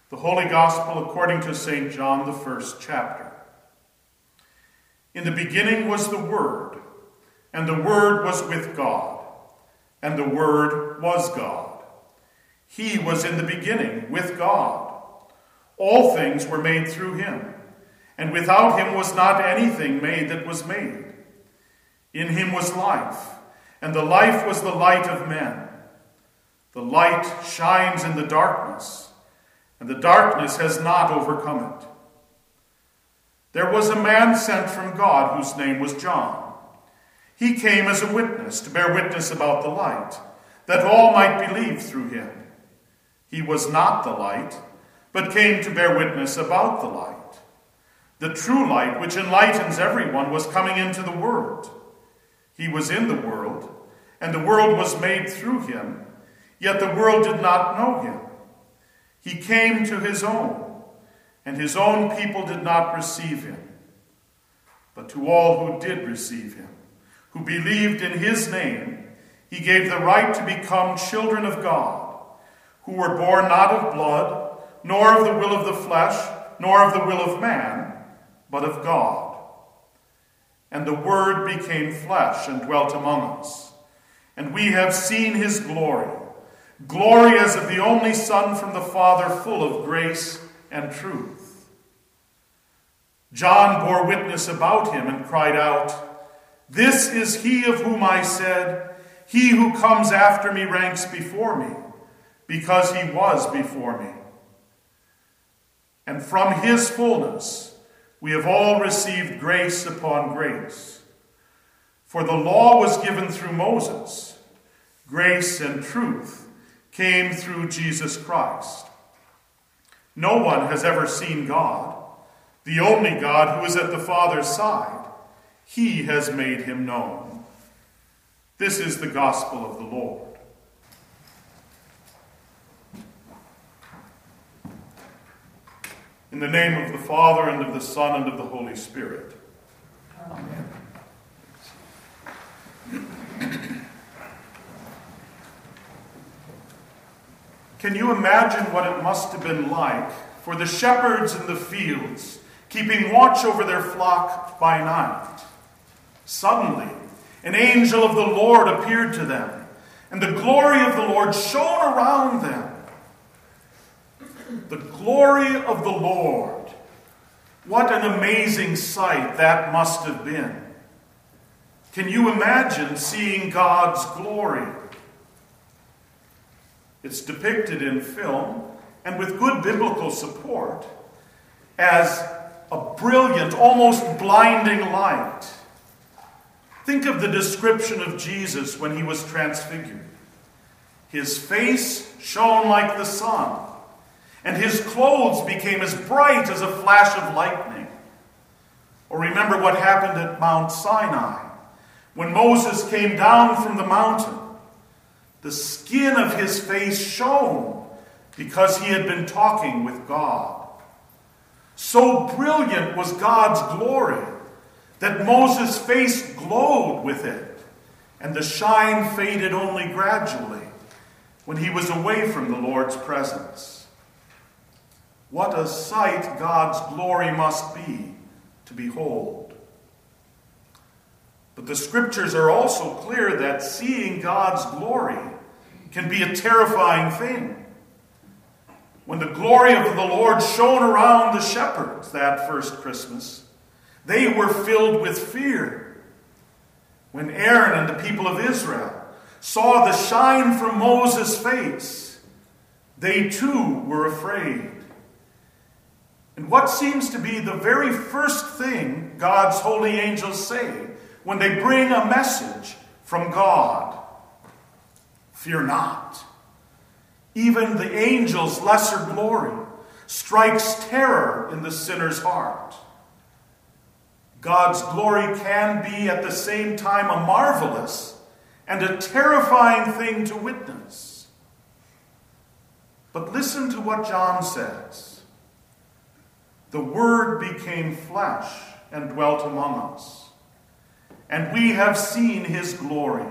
The Holy Gospel according to St. John, the first chapter. In the beginning was the Word, and the Word was with God, and the Word was God. He was in the beginning with God. All things were made through him, and without him was not anything made that was made. In him was life, and the life was the light of men. The light shines in the darkness, and the darkness has not overcome it. There was a man sent from God whose name was John. He came as a witness to bear witness about the light, that all might believe through him. He was not the light, but came to bear witness about the light. The true light, which enlightens everyone, was coming into the world. He was in the world, and the world was made through him, yet the world did not know him. He came to his own, and his own people did not receive him. But to all who did receive him, who believed in his name, he gave the right to become children of God, who were born not of blood, nor of the will of the flesh, nor of the will of man, but of God. And the Word became flesh and dwelt among us, and we have seen his glory, glory as of the only Son from the Father, full of grace and truth. John bore witness about him and cried out, "This is he of whom I said, 'He who comes after me ranks before me, because he was before me.' And from his fullness we have all received grace upon grace. For the law was given through Moses. Grace and truth came through Jesus Christ. No one has ever seen God, the only God who is at the Father's side. He has made him known." This is the gospel of the Lord. In the name of the Father, and of the Son, and of the Holy Spirit. Amen. Can you imagine what it must have been like for the shepherds in the fields, keeping watch over their flock by night? Suddenly, an angel of the Lord appeared to them, and the glory of the Lord shone around them. The glory of the Lord. What an amazing sight that must have been. Can you imagine seeing God's glory? It's depicted in film, and with good biblical support, as a brilliant, almost blinding light. Think of the description of Jesus when he was transfigured. His face shone like the sun, and his clothes became as bright as a flash of lightning. Or remember what happened at Mount Sinai, when Moses came down from the mountain. The skin of his face shone because he had been talking with God. So brilliant was God's glory that Moses' face glowed with it, and the shine faded only gradually when he was away from the Lord's presence. What a sight God's glory must be to behold. But the scriptures are also clear that seeing God's glory can be a terrifying thing. When the glory of the Lord shone around the shepherds that first Christmas, they were filled with fear. When Aaron and the people of Israel saw the shine from Moses' face, they too were afraid. And what seems to be the very first thing God's holy angels say when they bring a message from God? Fear not. Even the angel's lesser glory strikes terror in the sinner's heart. God's glory can be at the same time a marvelous and a terrifying thing to witness. But listen to what John says. The Word became flesh and dwelt among us, and we have seen his glory.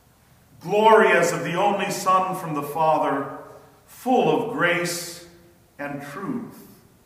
Glory as of the only Son from the Father, full of grace and truth.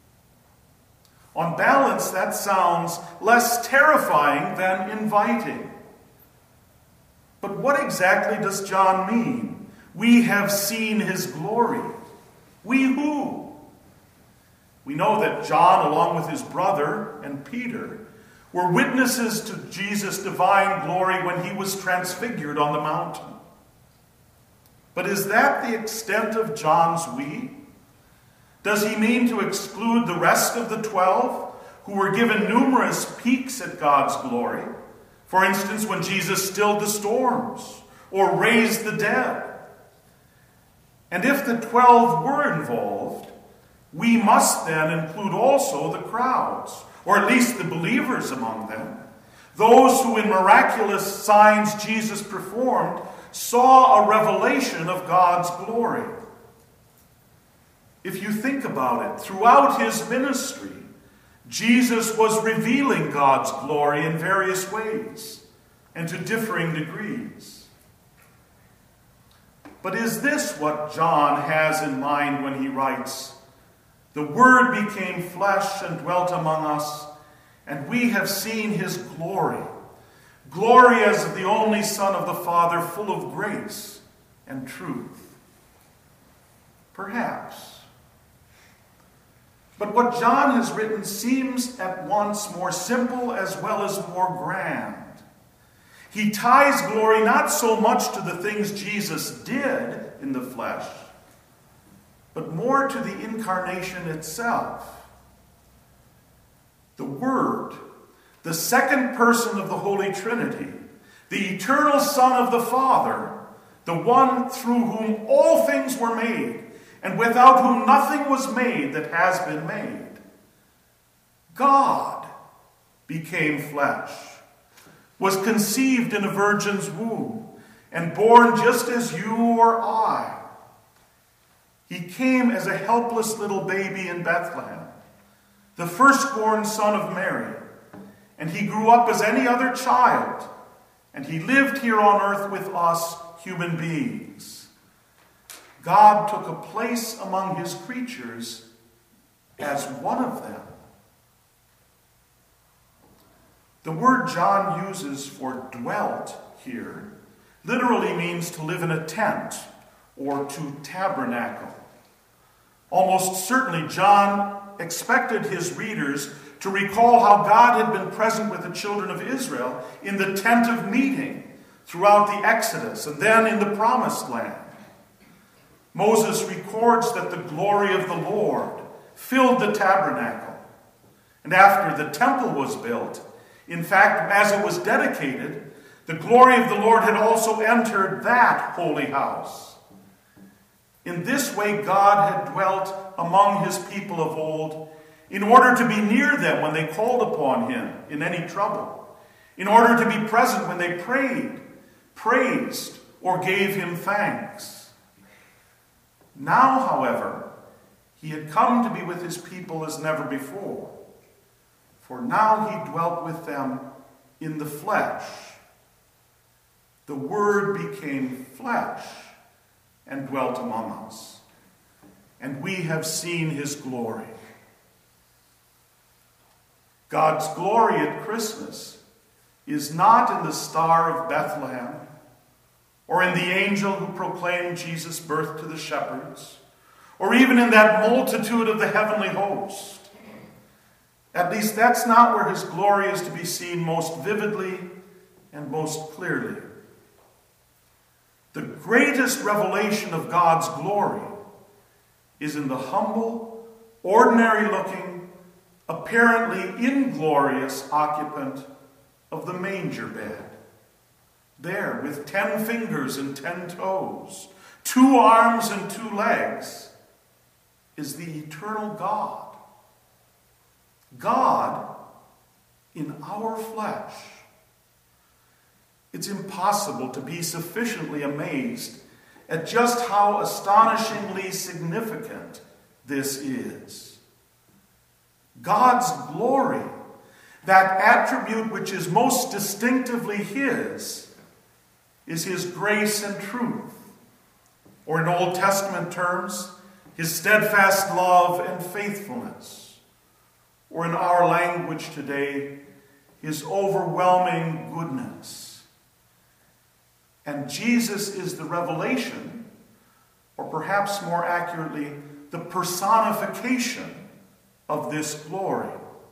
On balance, that sounds less terrifying than inviting. But what exactly does John mean? We have seen his glory. We who? We know that John, along with his brother and Peter, were witnesses to Jesus' divine glory when he was transfigured on the mountain. But is that the extent of John's we? Does he mean to exclude the rest of the 12 who were given numerous peeks at God's glory? For instance, when Jesus stilled the storms or raised the dead. And if the 12 were involved, we must then include also the crowds, or at least the believers among them, those who in miraculous signs Jesus performed saw a revelation of God's glory. If you think about it, throughout his ministry, Jesus was revealing God's glory in various ways and to differing degrees. But is this what John has in mind when he writes, "The Word became flesh and dwelt among us, and we have seen his glory, glory as of the only Son of the Father, full of grace and truth"? Perhaps. But what John has written seems at once more simple as well as more grand. He ties glory not so much to the things Jesus did in the flesh, but more to the incarnation itself. The Word, the second person of the Holy Trinity, the eternal Son of the Father, the one through whom all things were made, and without whom nothing was made that has been made. God became flesh, was conceived in a virgin's womb, and born just as you or I. He came as a helpless little baby in Bethlehem, the firstborn son of Mary, and he grew up as any other child, and he lived here on earth with us human beings. God took a place among his creatures as one of them. The word John uses for dwelt here literally means to live in a tent or to tabernacle. Almost certainly, John expected his readers to recall how God had been present with the children of Israel in the tent of meeting throughout the Exodus and then in the Promised Land. Moses records that the glory of the Lord filled the tabernacle. And after the temple was built, in fact, as it was dedicated, the glory of the Lord had also entered that holy house. In this way, God had dwelt among his people of old in order to be near them when they called upon him in any trouble, in order to be present when they prayed, praised, or gave him thanks. Now, however, he had come to be with his people as never before, for now he dwelt with them in the flesh. The Word became flesh and dwelt among us, and we have seen his glory. God's glory at Christmas is not in the star of Bethlehem, or in the angel who proclaimed Jesus' birth to the shepherds, or even in that multitude of the heavenly host. At least that's not where his glory is to be seen most vividly and most clearly. The greatest revelation of God's glory is in the humble, ordinary-looking, apparently inglorious occupant of the manger bed. There, with 10 fingers and 10 toes, 2 arms and 2 legs, is the eternal God. God in our flesh. It's impossible to be sufficiently amazed at just how astonishingly significant this is. God's glory, that attribute which is most distinctively his, is his grace and truth. Or in Old Testament terms, his steadfast love and faithfulness, or in our language today, his overwhelming goodness. And Jesus is the revelation, or perhaps more accurately, the personification of this glory.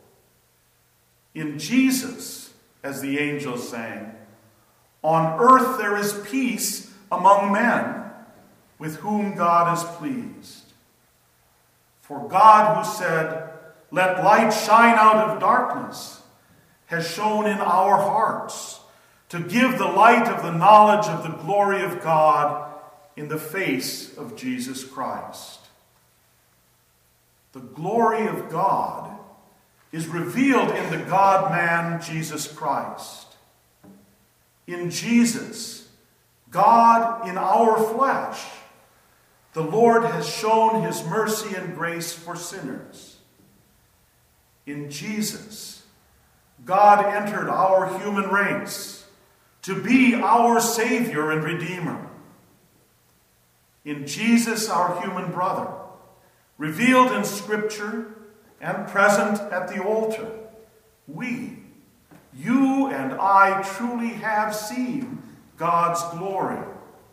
In Jesus, as the angels sang, on earth there is peace among men with whom God is pleased. For God, who said, "Let light shine out of darkness," has shone in our hearts to give the light of the knowledge of the glory of God in the face of Jesus Christ. The glory of God is revealed in the God-man Jesus Christ. In Jesus, God in our flesh, the Lord has shown his mercy and grace for sinners. In Jesus, God entered our human race to be our Savior and Redeemer. In Jesus, our human brother, revealed in Scripture and present at the altar, we, you and I, truly have seen God's glory.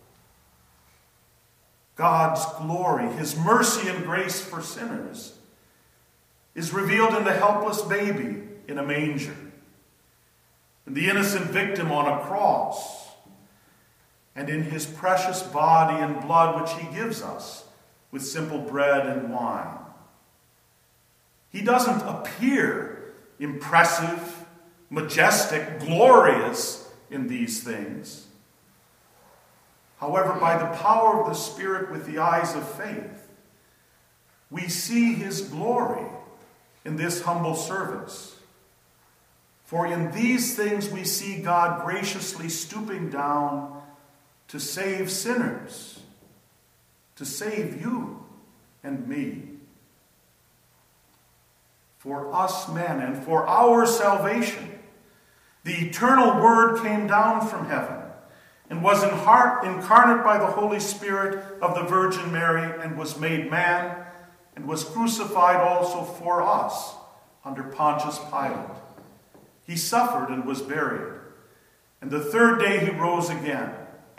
God's glory, his mercy and grace for sinners, is revealed in the helpless baby in a manger, in the innocent victim on a cross, and in his precious body and blood which he gives us with simple bread and wine. He doesn't appear impressive, majestic, glorious in these things. However, by the power of the Spirit with the eyes of faith, we see his glory in this humble service. For in these things we see God graciously stooping down to save sinners, to save you and me. For us men and for our salvation, the eternal Word came down from heaven and was incarnate by the Holy Spirit of the Virgin Mary, and was made man, and was crucified also for us under Pontius Pilate. He suffered and was buried, and the third day he rose again.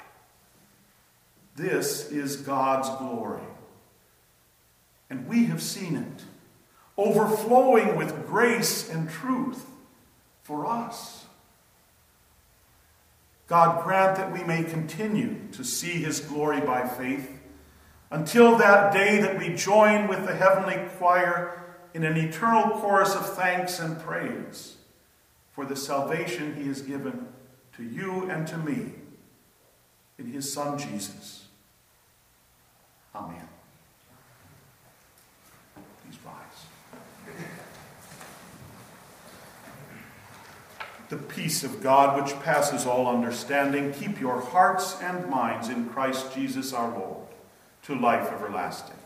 This is God's glory, and we have seen it, overflowing with grace and truth for us. God grant that we may continue to see his glory by faith until that day that we join with the heavenly choir in an eternal chorus of thanks and praise for the salvation he has given to you and to me in his Son Jesus. Amen. Please rise. The peace of God, which passes all understanding, keep your hearts and minds in Christ Jesus our Lord, to life everlasting.